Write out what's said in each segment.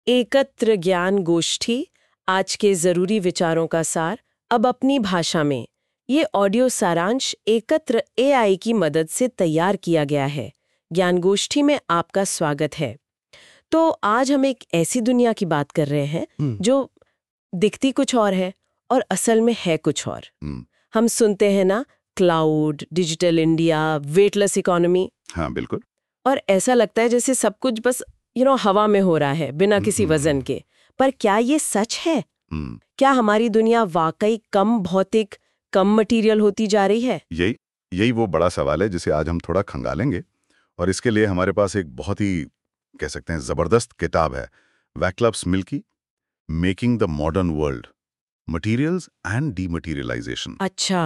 एकत्र ज्ञान गोष्ठी, आज के जरूरी विचारों का सार, अब अपनी भाषा में। ये ऑडियो सारांश एकत्र एआई की मदद से तैयार किया गया है। ज्ञान गोष्ठी में आपका स्वागत है। तो आज हम एक ऐसी दुनिया की बात कर रहे हैं जो दिखती कुछ और है और असल में है कुछ और। हम सुनते हैं ना, cloud, digital India, weightless economy. हाँ, बिल्कुल। और ऐसा लगता है जैसे सब कुछ बस हवा में हो रहा है, बिना किसी वजन के। पर क्या ये सच है? क्या हमारी दुनिया वाकई कम भौतिक, कम मटेरियल होती जा रही है? यही वो बड़ा सवाल है जिसे आज हम थोड़ा खंगालेंगे। और इसके लिए हमारे पास एक बहुत ही, कह सकते हैं, जबरदस्त किताब है, वैक्लाव स्मिल की making the modern world, materials and dematerialisation. अच्छा।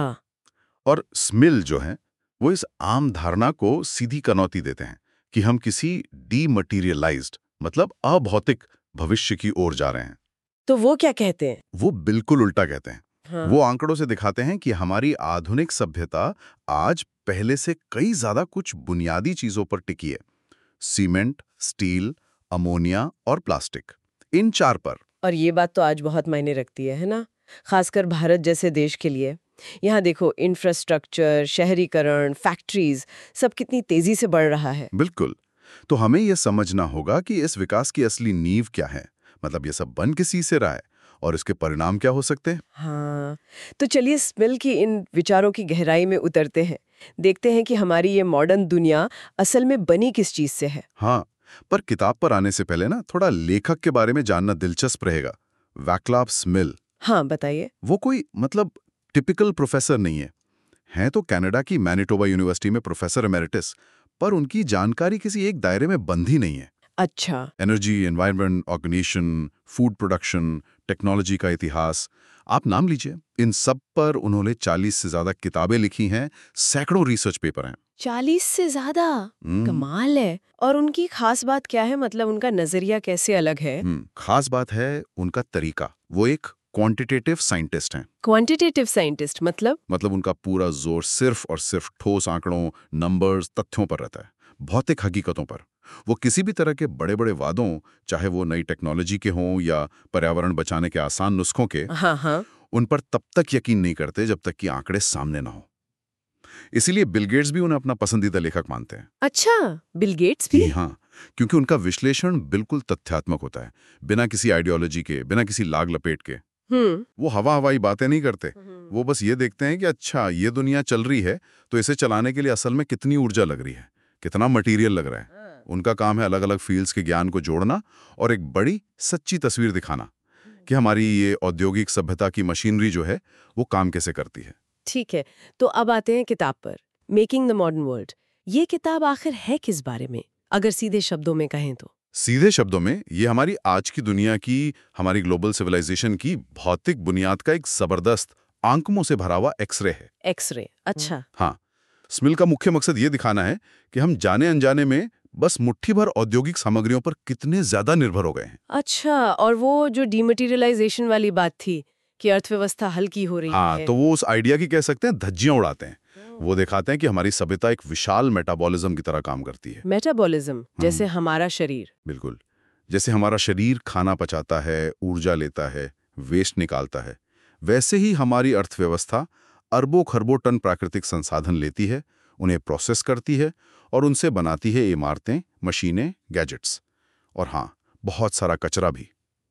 और स्मिल जो है वो इस आम धारणा को सीधी कनौती देते हैं कि हम किसी डीमटीरियलाइज्ड, मतलब अभौतिक भविष्य की ओर जा रहे हैं। तो वो क्या कहते हैं? वो बिल्कुल उल्टा कहते हैं। हाँ। वो आंकड़ों से दिखाते हैं कि हमारी आधुनिक सभ्यता आज पहले से कई ज्यादा कुछ बुनियादी चीजों पर टिकी है। सीमेंट, स्टील, अमोनिया और प्लास्टिक, इन चार पर। और ये बात तो आज बहुत मायने रखती है ना? खासकर भारत जैसे देश के लिए। यहाँ देखो, इंफ्रास्ट्रक्चर, शहरीकरण, फैक्ट्रीज, सब कितनी तेजी से बढ़ रहा है। बिल्कुल। तो हमें यह समझना होगा कि इस विकास की असली नींव क्या है, मतलब ये सब बन किस चीज से रहा है और इसके परिणाम क्या हो सकते हैं। हाँ, तो चलिए स्मिल की इन विचारों की गहराई में उतरते हैं। देखते हैं कि हमारी ये मॉडर्न दुनिया असल में बनी किस चीज से है। हाँ, पर किताब पर आने से पहले ना थोड़ा लेखक के बारे में जानना दिलचस्प रहेगा। वैक्लाव स्मिल, हाँ, बताइए। वो कोई मतलब टिपिकल प्रोफेसर नहीं है। हैं तो कनाडा की मैनिटोबा यूनिवर्सिटी में प्रोफेसर एमेरिटस, पर उनकी जानकारी किसी एक दायरे में बंधी नहीं है। अच्छा। Energy, environment, organisation, food production, technology का इतिहास, आप नाम लीजिए, इन सब पर उन्होंने 40 से ज्यादा किताबें लिखी हैं, सैकड़ों रिसर्च पेपर हैं। 40 से ज्यादा? कमाल है। और उनकी खास बात क्या है? मतलब उनका नजरिया कैसे अलग है? खास बात है उनका तरीका। वो एक क्वांटिटेटिव साइंटिस्ट हैं। क्वांटिटेटिव साइंटिस्ट मतलब उनका पूरा जोर सिर्फ और सिर्फ ठोस आंकड़ों, नंबर्स, तथ्यों पर रहता है, भौतिक हकीकतों पर। वो किसी भी तरह के बड़े बड़े वादों, चाहे वो नई टेक्नोलॉजी के हों या पर्यावरण बचाने के आसान नुस्खों के, हाँ हाँ। उन पर तब तक यकीन नहीं करते जब तक कि आंकड़े सामने ना हो। इसीलिए बिल गेट्स भी उन्हें अपना पसंदीदा लेखक मानते हैं। अच्छा, बिल गेट्स भी? जी हाँ, क्योंकि उनका विश्लेषण बिल्कुल तथ्यात्मक होता है, बिना किसी आइडियोलॉजी के, बिना किसी लाग लपेट के। वो हवा हवाई बातें नहीं करते। वो बस ये देखते हैं कि अच्छा, ये दुनिया चल रही है तो इसे चलाने के लिए असल में कितनी ऊर्जा लग रही है, कितना मटेरियल लग रहा है। उनका काम है अलग अलग फील्ड्स के ज्ञान को जोड़ना और एक बड़ी सच्ची तस्वीर दिखाना कि हमारी ये औद्योगिक सभ्यता की मशीनरी जो है वो काम कैसे करती है। ठीक है, तो अब आते हैं किताब पर, मेकिंग द मॉडर्न वर्ल्ड। ये किताब आखिर है किस बारे में, अगर सीधे शब्दों में कहें तो? सीधे शब्दों में ये हमारी आज की दुनिया की, हमारी ग्लोबल सिविलाइजेशन की भौतिक बुनियाद का एक जबरदस्त, आंकड़ों से भरा हुआ एक्सरे है। एक्सरे? अच्छा। हाँ, स्मिल का मुख्य मकसद ये दिखाना है कि हम जाने अनजाने में बस मुट्ठी भर औद्योगिक सामग्रियों पर कितने ज्यादा निर्भर हो गए हैं। अच्छा, और वो जो डीमटीरियलाइजेशन वाली बात थी कि अर्थव्यवस्था हल्की हो रही हाँ, है। तो वो उस आइडिया की, कह सकते हैं, धज्जियां उड़ाते हैं। वो दिखाते हैं कि हमारी सभ्यता एक विशाल मेटाबॉलिज्म की तरह काम करती है। मेटाबॉलिज्म, जैसे हमारा शरीर? बिल्कुल। जैसे हमारा शरीर खाना पचाता है, ऊर्जा लेता है, वेस्ट निकालता है, वैसे ही हमारी अर्थव्यवस्था अरबों खरबों टन प्राकृतिक संसाधन लेती है, उन्हें प्रोसेस करती है और उनसे बनाती है इमारतें, मशीनें, गैजेट्स और हाँ, बहुत सारा कचरा भी।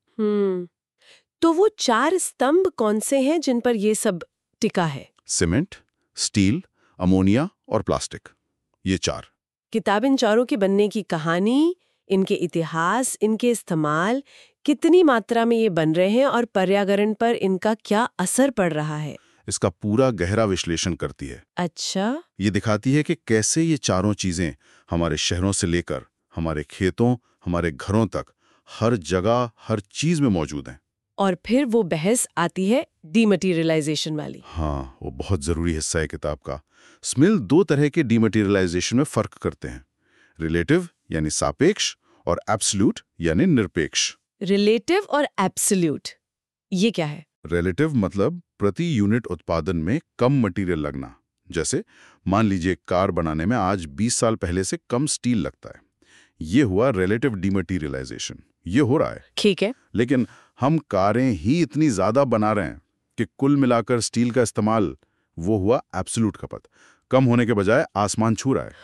तो वो 4 स्तंभ कौन से हैं जिन पर ये सब टिका है? सीमेंट, स्टील, अमोनिया और प्लास्टिक, ये चार। किताब इन चारों के बनने की कहानी, इनके इतिहास, इनके इस्तेमाल, कितनी मात्रा में ये बन रहे हैं और पर्यावरण पर इनका क्या असर पड़ रहा है, इसका पूरा गहरा विश्लेषण करती है। अच्छा। ये दिखाती है कि कैसे ये चारों चीजें हमारे शहरों से लेकर हमारे खेतों, हमारे घरों तक, हर जगह, हर चीज में मौजूद हैं। और फिर वो बहस आती है डीमटीरियलाइजेशन वाली। हाँ, वो बहुत जरूरी हिस्सा है किताब का। स्मिल दो तरह के डीमटीरियलाइजेशन में फर्क करते हैं, रिलेटिव यानी सापेक्ष और एब्सोल्यूट यानी निरपेक्ष। रिलेटिव और एब्सोल्यूट, ये क्या है? रिलेटिव मतलब प्रति यूनिट उत्पादन में कम मटेरियल लगना। जैसे मान लीजिए कार बनाने में आज 20 साल पहले से कम स्टील लगता है, ये हुआ रिलेटिव डीमटीरियलाइजेशन ये हो रहा है। ठीक है। लेकिन हम कारें ही इतनी ज्यादा बना रहे हैं कि कुल मिलाकर स्टील का इस्तेमाल वो हुआ एब्सोल्यूट खपत, कम होने के बजाय आसमान छू रहा है।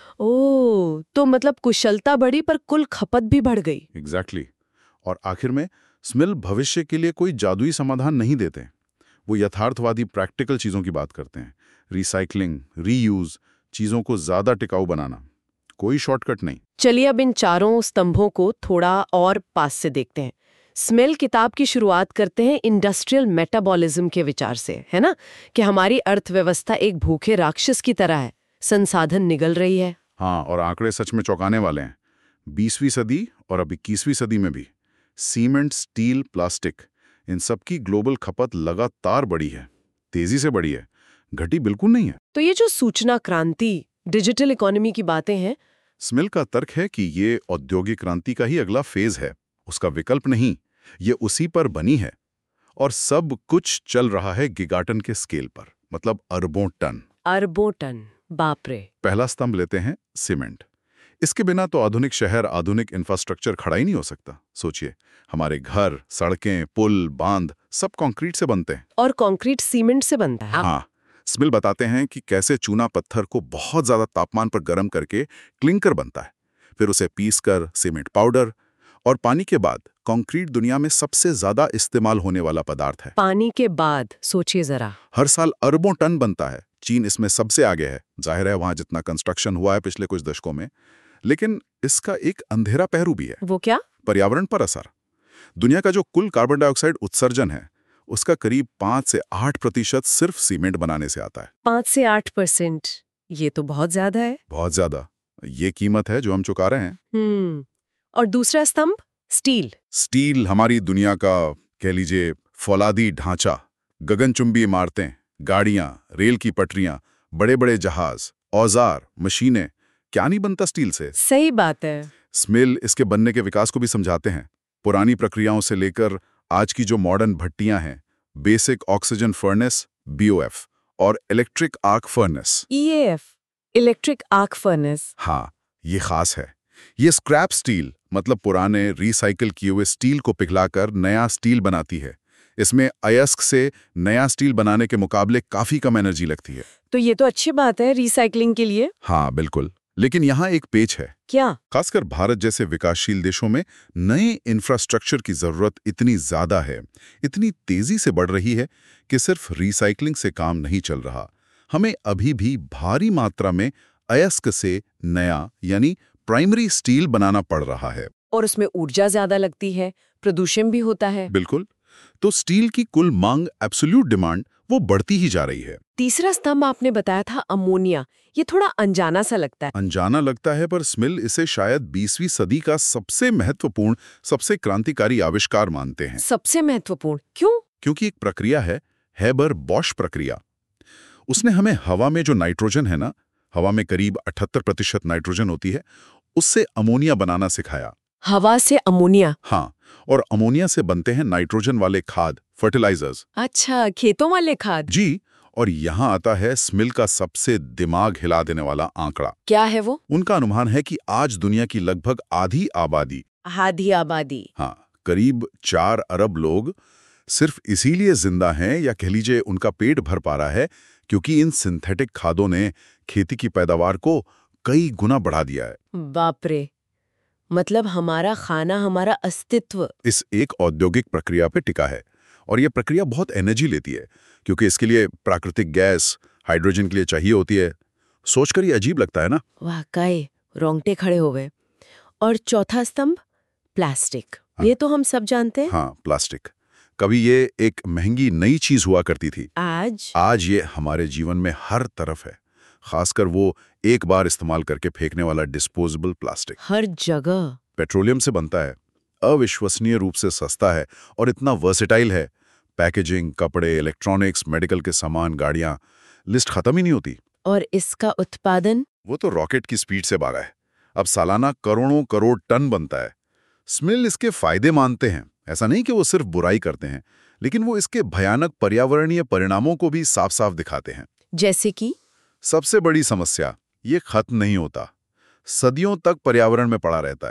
ओह, तो मतलब कुशलता बढ़ी पर कुल खपत भी बढ़ गई। एग्जैक्टली। और आखिर में स्मिल भविष्य के लिए कोई जादुई समाधान नहीं देते। वो यथार्थवादी प्रैक्टिकल चीजों की बात करते हैं। रिसाइकलिंग, रीयूज, चीजों को ज्यादा टिकाऊ बनाना। कोई शॉर्टकट नहीं। चलिए अब इन चारों स्तंभों को थोड़ा और पास से देखते हैं। स्मेल किताब की शुरुआत करते हैं इंडस्ट्रियल मेटाबॉलिज्म के विचार से, है ना, कि हमारी अर्थव्यवस्था एक भूखे राक्षस की तरह है, संसाधन निगल रही है। हाँ, और आंकड़े सच में चौंकाने वाले हैं। 20वीं सदी और अब 21वीं सदी में भी सीमेंट, स्टील, प्लास्टिक, इन सब की ग्लोबल खपत लगातार बढ़ी है, तेजी से बढ़ी है, घटी बिल्कुल नहीं है। तो ये जो सूचना क्रांति, डिजिटल इकोनॉमी की बातें हैं। स्मिल का तर्क है कि ये औद्योगिक क्रांति का ही अगला फेज है, उसका विकल्प नहीं, ये उसी पर बनी है। और सब कुछ चल रहा है गिगाटन के स्केल पर, मतलब अरबों टन। अरबों टन, बाप रे। पहला स्तंभ लेते हैं सीमेंट। इसके बिना तो आधुनिक शहर, आधुनिक इंफ्रास्ट्रक्चर खड़ा ही नहीं हो सकता। सोचिए, हमारे घर, सड़कें, पुल, बांध सब कंक्रीट से बनते हैं। और कंक्रीट सीमेंट से बनता है। हाँ, स्मिल बताते हैं कि कैसे चूना पत्थर को बहुत ज्यादा तापमान पर गर्म करके क्लिंकर बनता है, फिर उसे पीसकर सीमेंट पाउडर, और पानी के बाद कंक्रीट दुनिया में सबसे ज्यादा इस्तेमाल होने वाला पदार्थ है। पानी के बाद सोचिए जरा, हर साल अरबों टन बनता है। चीन इसमें सबसे आगे है, जाहिर है वहां जितना कंस्ट्रक्शन हुआ है पिछले कुछ दशकों में। लेकिन इसका एक अंधेरा पहलू भी है। वो क्या? पर्यावरण पर असर। दुनिया का जो कुल कार्बन डाइऑक्साइड उत्सर्जन है, उसका करीब 5 से 8% सिर्फ सीमेंट बनाने से आता है। 5 से 8%, ये तो बहुत ज्यादा है। बहुत ज्यादा। ये कीमत है जो हम चुका रहे हैं। और दूसरा स्तंभ, स्टील। स्टील हमारी दुनिया का, कह लीजिए, फौलादी ढांचा, गगनचुंबी इमारतें, गाड़ियां, रेल की पटरियां, बड़े बड़े जहाज, औजार, मशीनें, क्या नहीं बनता स्टील से। सही बात है। स्मिल इसके बनने के विकास को भी समझाते हैं। पुरानी प्रक्रियाओं से लेकर आज की जो मॉडर्न भट्टियां हैं, बेसिक ऑक्सीजन फर्नेस BOF और electric arc furnace EAF, electric arc furnace. हाँ, ये खास है। ये स्क्रैप स्टील, मतलब पुराने रिसाइकिल किए हुए स्टील को पिघलाकर नया स्टील बनाती है। इसमें अयस्क से नया स्टील बनाने के मुकाबले काफी कम एनर्जी लगती है। तो ये तो अच्छी बात है रिसाइकलिंग के लिए। हाँ बिल्कुल, लेकिन यहाँ एक पेच है। क्या? खासकर भारत जैसे विकासशील देशों में नए इंफ्रास्ट्रक्चर की जरूरत इतनी ज्यादा है, इतनी तेजी से बढ़ रही है कि सिर्फ रिसाइकलिंग से काम नहीं चल रहा। हमें अभी भी भारी मात्रा में अयस्क से नया यानी प्राइमरी स्टील बनाना पड़ रहा है। और उसमें ऊर्जा ज्यादा लगती है, प्रदूषण भी होता है। बिल्कुल। तो स्टील की कुल मांग, एब्सोल्यूट डिमांड, वो बढ़ती ही जा रही है। तीसरा स्तंभ आपने बताया था अमोनिया। ये थोड़ा अनजाना सा लगता है। अनजाना लगता है, पर स्मिल इसे शायद 20वीं सदी का सबसे महत्वपूर्ण, सबसे क्रांतिकारी आविष्कार मानते हैं। सबसे महत्वपूर्ण क्यों? क्योंकि एक प्रक्रिया है, हेबर-बॉश प्रक्रिया। उसने हमें हवा में जो नाइट्रोजन है ना, हवा में करीब 78% नाइट्रोजन होती है, उससे अमोनिया बनाना सिखाया। हवा से अमोनिया? हाँ, और अमोनिया से बनते हैं नाइट्रोजन वाले खाद, फर्टिलाइजर्स। अच्छा, खेतों वाले खाद। जी, और यहाँ आता है स्मिल का सबसे दिमाग हिला देने वाला आंकड़ा। क्या है वो? उनका अनुमान है कि आज दुनिया की लगभग आधी आबादी, हाँ, करीब 4 अरब लोग सिर्फ इसीलिए जिंदा हैं, या कह लीजिए उनका पेट भर पा रहा है, क्योंकि इन सिंथेटिक खादों ने खेती की पैदावार को कई गुना बढ़ा दिया है। बाप रे, मतलब हमारा खाना, हमारा अस्तित्व इस एक औद्योगिक प्रक्रिया पे टिका है। और ये प्रक्रिया बहुत एनर्जी लेती है, क्योंकि इसके लिए प्राकृतिक गैस, हाइड्रोजन के लिए चाहिए होती है। सोचकर ये अजीब लगता है ना? वाकई रोंगटे खड़े हो गए। और चौथा स्तंभ, प्लास्टिक। ये तो हम सब जानते हैं। हाँ, प्लास्टिक। कभी ये एक महंगी नई चीज हुआ करती थी। आज ये हमारे जीवन में हर तरफ है, खासकर वो एक बार इस्तेमाल करके फेंकने वाला डिस्पोजेबल प्लास्टिक। हर जगह। पेट्रोलियम से बनता है, अविश्वसनीय रूप से सस्ता है और इतना वर्सेटाइल है। पैकेजिंग, कपड़े, इलेक्ट्रॉनिक्स, मेडिकल के सामान, गाड़ियां, लिस्ट खत्म ही नहीं होती। और इसका उत्पादन? वो तो रॉकेट की स्पीड से भागा है। अब सालाना करोड़ों करोड़ टन बनता है। स्मिल इसके फायदे मानते हैं। ऐसा नहीं कि वो सिर्फ बुराई करते हैं, लेकिन वो इसके भयानक पर्यावरणीय परिणामों को भी साफ साफ दिखाते हैं। जैसे कि? सबसे बड़ी समस्या, ये खत्म नहीं होता, सदियों तक पर्यावरण में पड़ा रहता है।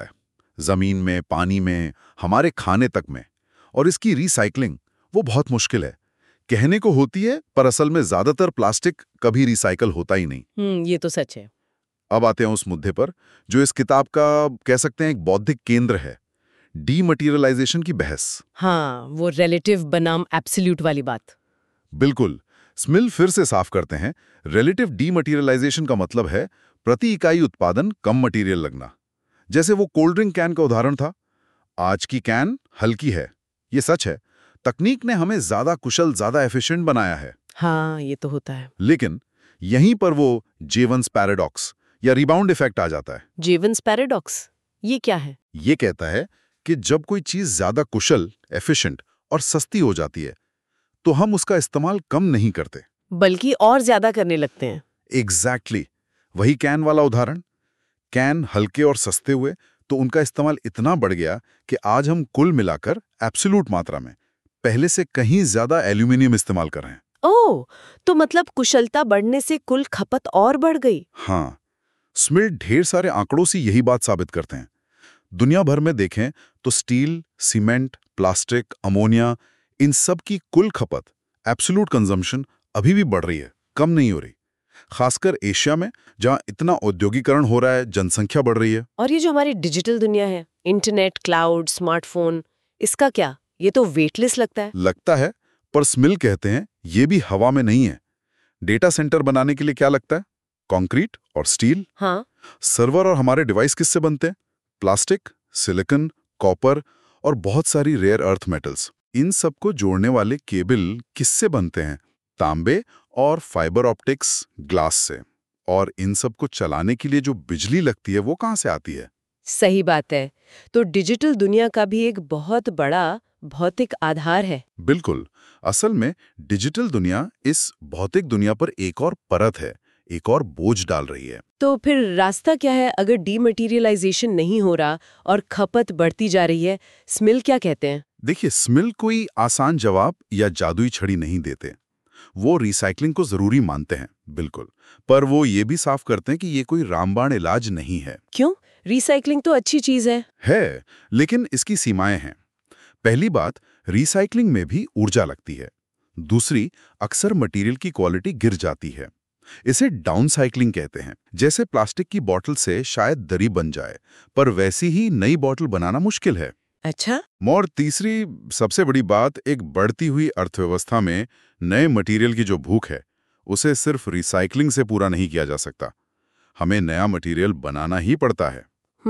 जमीन में, पानी में, हमारे खाने तक में। और इसकी रिसाइकलिंग वो बहुत मुश्किल है। कहने को होती है, पर असल में ज्यादातर प्लास्टिक कभी रिसाइकल होता ही नहीं। ये तो सच है। अब आते हैं उस मुद्दे पर जो इस किताब का कह सकते हैं एक बौद्धिक केंद्र है, डीमटीरियलाइजेशन की बहस। हाँ, वो रिलेटिव बनाम एब्सोल्यूट वाली बात। बिल्कुल। स्मिल फिर से साफ करते हैं, रिलेटिव डीमटीरियलाइजेशन का मतलब है प्रति इकाई उत्पादन कम मटेरियल लगना। जैसे वो कोल्ड ड्रिंक कैन का उदाहरण था। आज की कैन हल्की है, ये सच है। तकनीक ने हमें ज्यादा कुशल, ज्यादा एफिशिएंट बनाया है। हाँ, ये तो होता है। लेकिन यहीं पर वो जेवंस पैराडॉक्स या रिबाउंड इफेक्ट आ जाता है। जेवंस पैराडॉक्स, ये क्या है? ये कहता है कि जब कोई चीज ज्यादा कुशल, एफिशिएंट और सस्ती हो जाती है, तो हम उसका इस्तेमाल कम नहीं करते, बल्कि और ज्यादा करने लगते हैं। एग्जैक्टली। वही कैन वाला उदाहरण। कैन हल्के और सस्ते हुए तो उनका इस्तेमाल इतना बढ़ गया कि आज हम कुल मिलाकर एब्सोल्यूट मात्रा में पहले से कहीं ज्यादा एल्यूमिनियम इस्तेमाल कर रहे हैं। ओह, तो मतलब कुशलता बढ़ने से कुल खपत और बढ़ गई। हाँ, स्मिल ढेर सारे आंकड़ों से यही बात साबित करते हैं। दुनिया भर में देखें तो स्टील, सीमेंट, प्लास्टिक, अमोनिया, इन सब की कुल खपत, एब्सोल्यूट कंजम्पशन अभी भी बढ़ रही है, कम नहीं हो रही। खासकर एशिया में, जहां इतना औद्योगिकरण हो रहा है, जनसंख्या बढ़ रही है। और ये जो हमारी डिजिटल दुनिया है, इंटरनेट, क्लाउड, स्मार्टफोन, इसका क्या? ये तो वेटलेस लगता है। पर स्मिल कहते हैं ये भी हवा में नहीं है। डेटा सेंटर बनाने के लिए क्या लगता है? कंक्रीट और स्टील। हाँ। सर्वर और हमारे डिवाइस किससे बनते हैं? प्लास्टिक, सिलिकॉन, कॉपर और बहुत सारी रेयर अर्थ मेटल्स। इन सबको जोड़ने वाले केबल किससे बनते हैं? तांबे और फाइबर ऑप्टिक्स, ग्लास से। और इन सबको चलाने के लिए जो बिजली लगती है वो कहाँ से आती है? सही बात है। तो डिजिटल दुनिया का भी एक बहुत बड़ा भौतिक आधार है। बिल्कुल। असल में डिजिटल दुनिया इस भौतिक दुनिया पर एक और परत है, एक और बोझ डाल रही है। तो फिर रास्ता क्या है अगर डीमटीरियलाइजेशन नहीं हो रहा और खपत बढ़ती जा रही है? स्मिल क्या कहते हैं? देखिए, स्मिल कोई आसान जवाब या जादुई छड़ी नहीं देते। वो रिसाइकलिंग को जरूरी मानते हैं, बिल्कुल। पर वो ये भी साफ करते हैं कि ये कोई रामबाण इलाज नहीं है। क्यों? रिसाइकलिंग तो अच्छी चीज है, लेकिन इसकी सीमाएं हैं। पहली बात, रिसाइकलिंग में भी ऊर्जा लगती है। दूसरी, अक्सर मटेरियल की क्वालिटी गिर जाती है। इसे डाउनसाइक्लिंग कहते हैं। जैसे प्लास्टिक की बोतल से शायद दरी बन जाए, पर वैसी ही नई बोतल बनाना मुश्किल है। अच्छा। और तीसरी सबसे बड़ी बात, एक बढ़ती हुई अर्थव्यवस्था में नए मटेरियल की जो भूख है, उसे सिर्फ रिसाइकलिंग से पूरा नहीं किया जा सकता। हमें नया मटेरियल बनाना ही पड़ता है।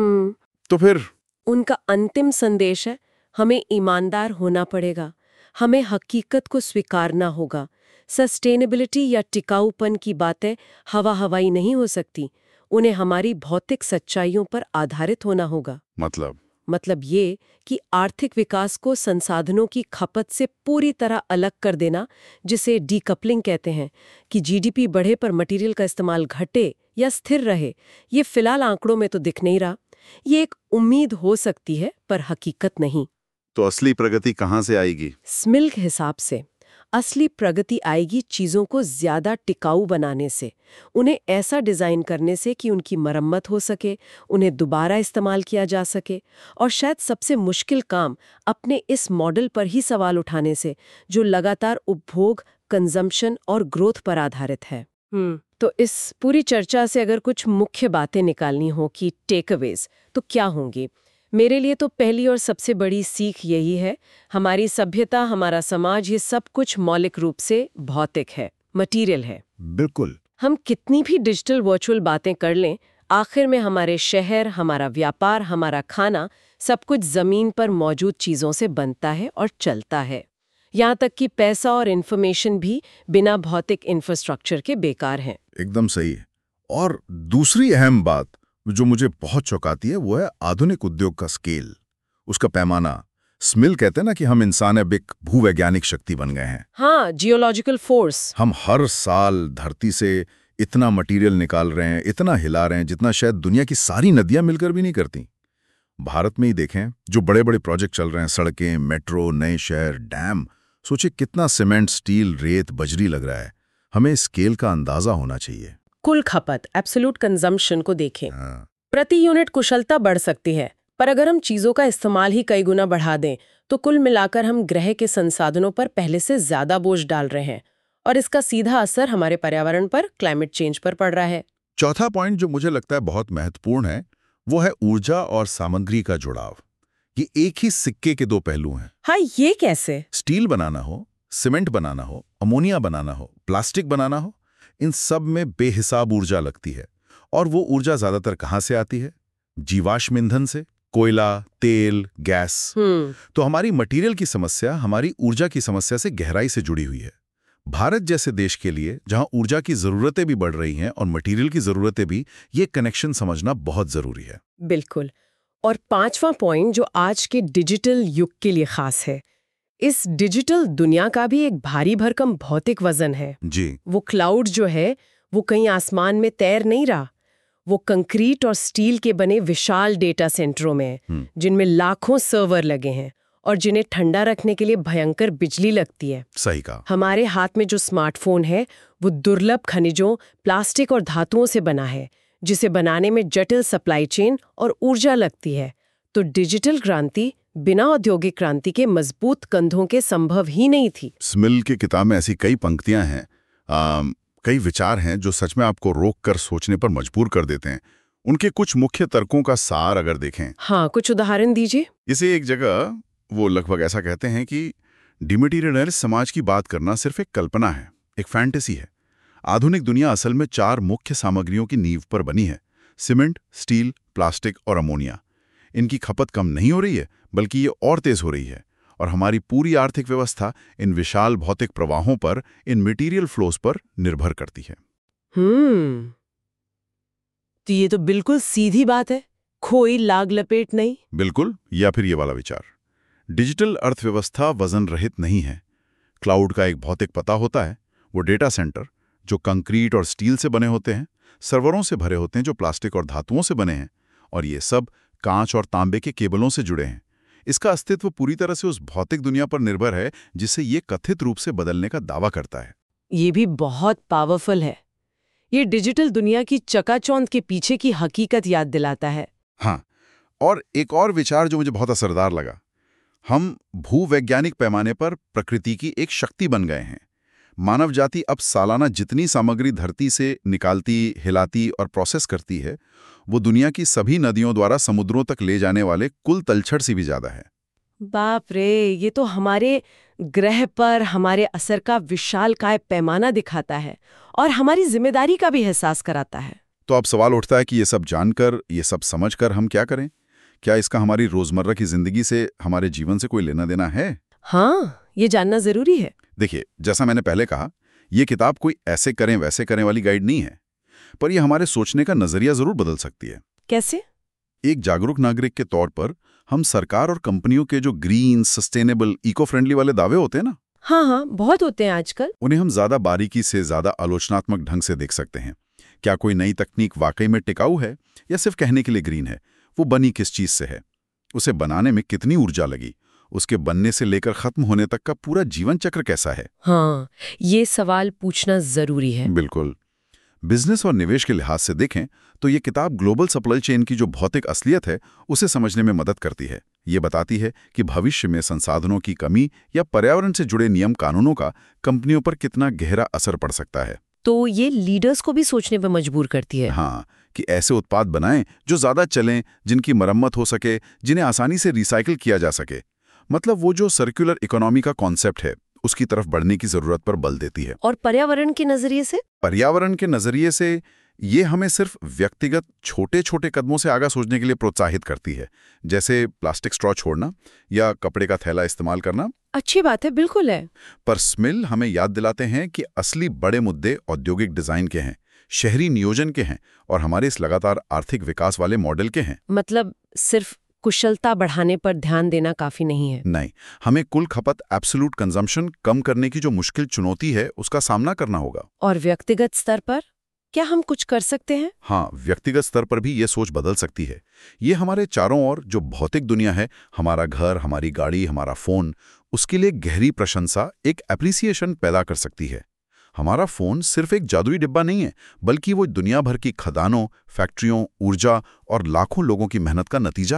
तो फिर उनका अंतिम संदेश है, हमें ईमानदार होना पड़ेगा, हमें हकीकत को स्वीकारना होगा। सस्टेनेबिलिटी या टिकाऊपन की बातें हवा हवाई नहीं हो सकती, उन्हें हमारी भौतिक सच्चाइयों पर आधारित होना होगा। मतलब ये कि आर्थिक विकास को संसाधनों की खपत से पूरी तरह अलग कर देना, जिसे डीकपलिंग कहते हैं, कि जीडीपी बढ़े पर मटेरियल का इस्तेमाल घटे या स्थिर रहे, ये फिलहाल आंकड़ों में तो दिख नहीं रहा। ये एक उम्मीद हो सकती है, पर हकीकत नहीं। तो असली प्रगति कहाँ से आएगी? स्मिल के हिसाब से असली प्रगति आएगी चीजों को ज्यादा टिकाऊ बनाने से, उन्हें ऐसा डिजाइन करने से कि उनकी मरम्मत हो सके, उन्हें दोबारा इस्तेमाल किया जा सके, और शायद सबसे मुश्किल काम अपने इस मॉडल पर ही सवाल उठाने से, जो लगातार उपभोग, कंजम्पशन और ग्रोथ पर आधारित है। तो इस पूरी चर्चा से अगर कुछ मुख्य बातें निकालनी हो कि टेकअवेज, तो क्या होंगी? मेरे लिए तो पहली और सबसे बड़ी सीख यही है, हमारी सभ्यता, हमारा समाज, ये सब कुछ मौलिक रूप से भौतिक है, मटेरियल है। बिल्कुल। हम कितनी भी डिजिटल वर्चुअल बातें कर लें, आखिर में हमारे शहर, हमारा व्यापार, हमारा खाना, सब कुछ जमीन पर मौजूद चीजों से बनता है और चलता है। यहाँ तक कि पैसा और इन्फॉर्मेशन भी बिना भौतिक इंफ्रास्ट्रक्चर के बेकार हैं। एकदम सही है। और दूसरी अहम बात जो मुझे बहुत चौंकाती है वो है आधुनिक उद्योग का स्केल, उसका पैमाना। स्मिल कहते हैं ना कि हम इंसान अब एक भूवैज्ञानिक शक्ति बन गए हैं। हाँ, जियोलॉजिकल फोर्स। हम हर साल धरती से इतना मटेरियल निकाल रहे हैं, इतना हिला रहे हैं, जितना शायद दुनिया की सारी नदियां मिलकर भी नहीं करती। भारत में ही देखें, जो बड़े बड़े प्रोजेक्ट चल रहे हैं, सड़कें, मेट्रो, नए शहर, डैम, सोचिए कितना सीमेंट, स्टील, रेत, बजरी लग रहा है। हमें स्केल का अंदाजा होना चाहिए। कुल खपत, एब्सोल्यूट कंजम्पशन को देखें। प्रति यूनिट कुशलता बढ़ सकती है, पर अगर हम चीजों का इस्तेमाल ही कई गुना बढ़ा दें तो कुल मिलाकर हम ग्रह के संसाधनों पर पहले से ज्यादा बोझ डाल रहे हैं और इसका सीधा असर हमारे पर्यावरण पर, क्लाइमेट चेंज पर पड़ रहा है। चौथा पॉइंट जो मुझे लगता है बहुत महत्वपूर्ण है वो है ऊर्जा और सामग्री का जुड़ाव। ये एक ही सिक्के के दो पहलू हैं। हाँ, ये कैसे? स्टील बनाना हो, सीमेंट बनाना हो, अमोनिया बनाना हो, प्लास्टिक बनाना हो, इन सब में बेहिसाब ऊर्जा लगती है। और वो ऊर्जा ज्यादातर कहाँ से आती है? जीवाश्म ईंधन से, कोयला, तेल, गैस। तो हमारी मटेरियल की समस्या हमारी ऊर्जा की समस्या से गहराई से जुड़ी हुई है। भारत जैसे देश के लिए जहां ऊर्जा की जरूरतें भी बढ़ रही हैं और मटेरियल की जरूरतें भी, ये कनेक्शन समझना बहुत जरूरी है। बिल्कुल। और पांचवा पॉइंट जो आज के डिजिटल युग के लिए खास है, इस डिजिटल दुनिया का भी एक भारी भरकम भौतिक वजन है जी। वो क्लाउड जो है वो कहीं आसमान में तैर नहीं रहा, वो कंक्रीट और स्टील के बने विशाल डेटा सेंटरों में है, जिनमें लाखों सर्वर लगे हैं और जिन्हें ठंडा रखने के लिए भयंकर बिजली लगती है। सही कहा। हमारे हाथ में जो स्मार्टफोन है वो दुर्लभ खनिजों, प्लास्टिक और धातुओं से बना है, जिसे बनाने में जटिल सप्लाई चेन और ऊर्जा लगती है। तो डिजिटल क्रांति बिना औद्योगिक क्रांति के मजबूत कंधों के संभव ही नहीं थी। स्मिल की किताब में ऐसी कई पंक्तियां हैं, कई विचार हैं जो सच में आपको रोक कर सोचने पर मजबूर कर देते हैं। उनके कुछ मुख्य तर्कों का सार अगर देखें। हाँ, कुछ उदाहरण दीजिए। इसे एक जगह वो लगभग ऐसा कहते हैं कि डिमेटीरियलिस्ट समाज की बात करना सिर्फ एक कल्पना है, एक फैंटेसी है। आधुनिक दुनिया असल में 4 मुख्य सामग्रियों की नींव पर बनी है: सीमेंट, स्टील, प्लास्टिक और अमोनिया। इनकी खपत कम नहीं हो रही है, बल्कि ये और तेज हो रही है। और हमारी पूरी आर्थिक व्यवस्था इन विशाल भौतिक प्रवाहों पर, इन मटेरियल फ्लोस पर निर्भर करती है। तो ये तो बिल्कुल सीधी बात है, कोई लाग लपेट नहीं। बिल्कुल। या फिर ये वाला विचार, डिजिटल अर्थव्यवस्था वजन रहित नहीं है। क्लाउड का एक भौतिक पता होता है, वो डेटा सेंटर जो कंक्रीट और स्टील से बने होते हैं, सर्वरों से भरे होते हैं जो प्लास्टिक और धातुओं से बने हैं, और ये सब कांच और तांबे के केबलों से जुड़े हैं। इसका अस्तित्व पूरी तरह से उस भौतिक दुनिया पर निर्भर है जिसे ये कथित रूप से बदलने का दावा करता है। ये भी बहुत पावरफुल है। ये डिजिटल दुनिया की चकाचौंध के पीछे की हकीकत याद दिलाता है। हाँ, और एक और विचार जो मुझे बहुत असरदार लगा, हम भूवैज्ञानिक पैमाने पर प्रकृति की एक शक्ति बन गए हैं। मानव जाति अब सालाना जितनी सामग्री धरती से निकालती, हिलाती और प्रोसेस करती है, वो दुनिया की सभी नदियों द्वारा समुद्रों तक ले जाने वाले कुल तलछट से भी ज्यादा है। बाप रे, ये तो हमारे ग्रह पर हमारे असर का विशालकाय पैमाना दिखाता है और हमारी जिम्मेदारी का भी एहसास कराता है। तो अब सवाल उठता है कि ये सब जानकर, ये सब समझकर हम क्या करें? क्या इसका हमारी रोजमर्रा की जिंदगी से, हमारे जीवन से कोई लेना देना है? हाँ, ये जानना जरूरी है। देखिए, जैसा मैंने पहले कहा, ये किताब कोई ऐसे करें वैसे करें वाली गाइड नहीं है, पर यह हमारे सोचने का नजरिया जरूर बदल सकती है। कैसे? एक जागरूक नागरिक के तौर पर हम सरकार और कंपनियों के जो ग्रीन, सस्टेनेबल, इको फ्रेंडली वाले दावे होते हैं ना, हाँ, बहुत होते हैं आजकल, उन्हें हम ज्यादा बारीकी से, ज्यादा आलोचनात्मक ढंग से देख सकते हैं। क्या कोई नई तकनीक वाकई में टिकाऊ है या सिर्फ कहने के लिए ग्रीन है? वो बनी किस चीज से है? उसे बनाने में कितनी ऊर्जा लगी? उसके बनने से लेकर खत्म होने तक का पूरा जीवन चक्र कैसा है? हाँ, ये सवाल पूछना जरूरी है। बिल्कुल। बिजनेस और निवेश के लिहाज से देखें तो ये किताब ग्लोबल सप्लाई चेन की जो भौतिक असलियत है उसे समझने में मदद करती है। ये बताती है कि भविष्य में संसाधनों की कमी या पर्यावरण से जुड़े नियम कानूनों का कंपनियों पर कितना गहरा असर पड़ सकता है। तो ये लीडर्स को भी सोचने पर मजबूर करती है। हाँ, कि ऐसे उत्पाद बनाएं जो ज्यादा चलें, जिनकी मरम्मत हो सके, जिन्हें आसानी से रिसाइकिल किया जा सके। मतलब वो जो सर्कुलर इकोनॉमी का कॉन्सेप्ट है, उसकी तरफ बढ़ने की जरूरत पर बल देती है। और पर्यावरण के नजरिए से? पर्यावरण के नजरिए से ये हमें सिर्फ व्यक्तिगत छोटे छोटे कदमों से आगे सोचने के लिए प्रोत्साहित करती है, जैसे प्लास्टिक स्ट्रॉ छोड़ना या कपड़े का थैला इस्तेमाल करना। अच्छी बात है, बिल्कुल है। पर स्मिल हमें याद दिलाते हैं कि असली बड़े मुद्दे औद्योगिक डिजाइन के हैं, शहरी नियोजन के हैं और हमारे इस लगातार आर्थिक विकास वाले मॉडल के हैं। मतलब सिर्फ कुशलता बढ़ाने पर ध्यान देना काफी नहीं है। नहीं, हमें कुल खपत, एब्सोल्यूट कंजम्पशन कम करने की जो मुश्किल चुनौती है उसका सामना करना होगा। और व्यक्तिगत स्तर पर क्या हम कुछ कर सकते हैं? हाँ, व्यक्तिगत स्तर पर भी ये सोच बदल सकती है। ये हमारे चारों ओर जो भौतिक दुनिया है, हमारा घर, हमारी गाड़ी, हमारा फोन, उसके लिए गहरी प्रशंसा, एक एप्रिसिएशन पैदा कर सकती है। हमारा फोन सिर्फ एक जादुई डिब्बा नहीं है, बल्कि वो दुनिया भर की खदानों, फैक्ट्रियों, ऊर्जा और लाखों लोगों की मेहनत का नतीजा है।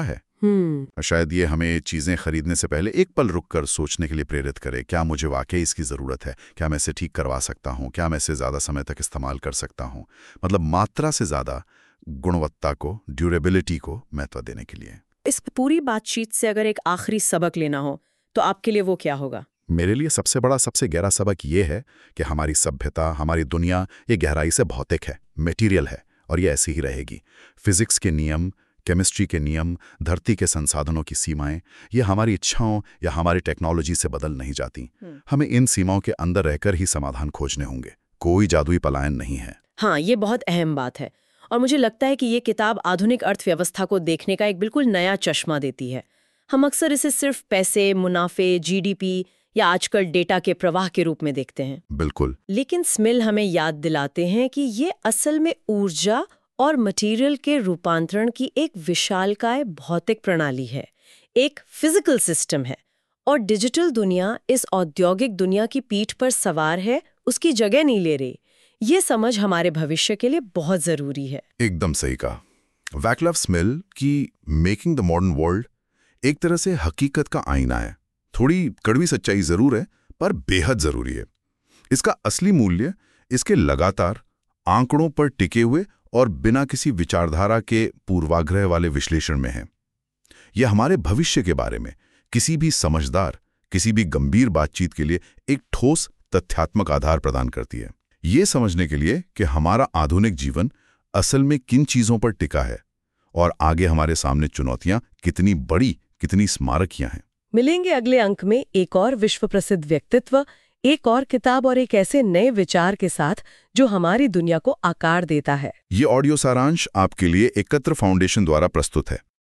शायद ये हमें चीजें खरीदने से पहले एक पल रुककर सोचने के लिए प्रेरित करे, क्या मुझे वाकई इसकी जरूरत है, क्या मैं इसे ठीक करवा सकता हूँ, क्या मैं इसे ज्यादा समय तक इस्तेमाल कर सकता हूँ। मतलब मात्रा से ज्यादा गुणवत्ता को, ड्यूरेबिलिटी को महत्व देने के लिए। इस पूरी बातचीत से अगर एक आखिरी सबक लेना हो तो आपके लिए वो क्या होगा? मेरे लिए सबसे बड़ा, सबसे गहरा सबक ये है कि हमारी सभ्यता, हमारी दुनिया ये गहराई से भौतिक है, मटेरियल है, और ये ऐसी ही रहेगी। फिजिक्स के नियम, केमिस्ट्री के नियम, धरती के संसाधनों की सीमाएं, ये हमारी इच्छाओं या हमारी टेक्नोलॉजी से बदल नहीं जाती। हमें इन सीमाओं के अंदर रहकर ही समाधान खोजने होंगे। कोई जादुई पलायन नहीं है। हाँ, ये बहुत अहम बात है और मुझे लगता है कि ये किताब आधुनिक अर्थव्यवस्था को देखने का एक बिल्कुल नया चश्मा देती है। हम अक्सर इसे सिर्फ पैसे, मुनाफे, जीडीपी या आजकल डेटा के प्रवाह के रूप में देखते हैं। बिल्कुल। लेकिन स्मिल हमें याद दिलाते हैं कि ये असल में ऊर्जा और मटेरियल के रूपांतरण की एक विशालकाय भौतिक प्रणाली है, एक फिजिकल सिस्टम है, और डिजिटल दुनिया इस औद्योगिक दुनिया की पीठ पर सवार है, उसकी जगह नहीं ले रही। ये समझ हमारे भविष्य के लिए बहुत जरूरी है। एकदम सही कहा। वैक्लाव स्मिल की मेकिंग द मॉडर्न वर्ल्ड एक तरह से हकीकत का आईना है। थोड़ी कड़वी सच्चाई जरूर है, पर बेहद जरूरी है। इसका असली मूल्य इसके लगातार आंकड़ों पर टिके हुए और बिना किसी विचारधारा के पूर्वाग्रह वाले विश्लेषण में है। यह हमारे भविष्य के बारे में किसी भी समझदार, किसी भी गंभीर बातचीत के लिए एक ठोस तथ्यात्मक आधार प्रदान करती है। ये समझने के लिए कि हमारा आधुनिक जीवन असल में किन चीजों पर टिका है और आगे हमारे सामने चुनौतियां कितनी बड़ी, कितनी स्मारकियां हैं। मिलेंगे अगले अंक में एक और विश्व प्रसिद्ध व्यक्तित्व, एक और किताब और एक ऐसे नए विचार के साथ जो हमारी दुनिया को आकार देता है। ये ऑडियो सारांश आपके लिए एकत्र फाउंडेशन द्वारा प्रस्तुत है।